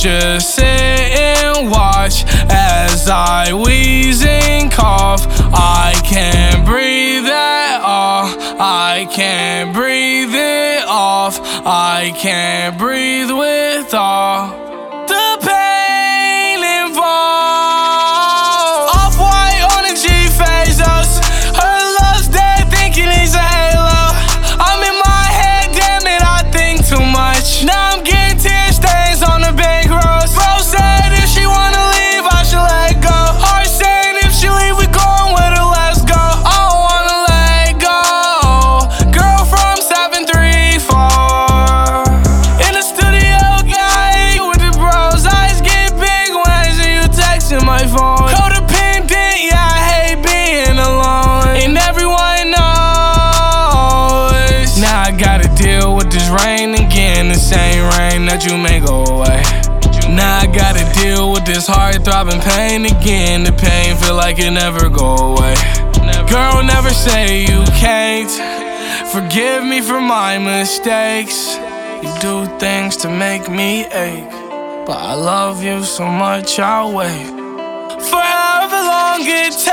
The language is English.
just sit and watch as I wheeze and cough. I can't breathe at all. I can't breathe it off. I can't breathe with all the pain involved. Off-white on a G-Phase us. Her love's dead, thinking he's a halo. I'm in my head, damn it, I think too much. Now I'm getting tear stains on the bank roads. Bro said if she wanna leave, I should let go. Heart saying if she leave, we going with her, let's go. I don't wanna let go. Girl from 734 in the studio, guy with the bros. Eyes get big when I see you texting my phone. Codependent, yeah, I hate being alone, and everyone knows. Now I gotta deal with this rain again, the same rain that you may go away. Now I gotta deal with this heart throbbing pain again. The pain feel like it never go away. Girl, never say you can't. Forgive me for my mistakes. You do things to make me ache, but I love you so much I'll wait for however long it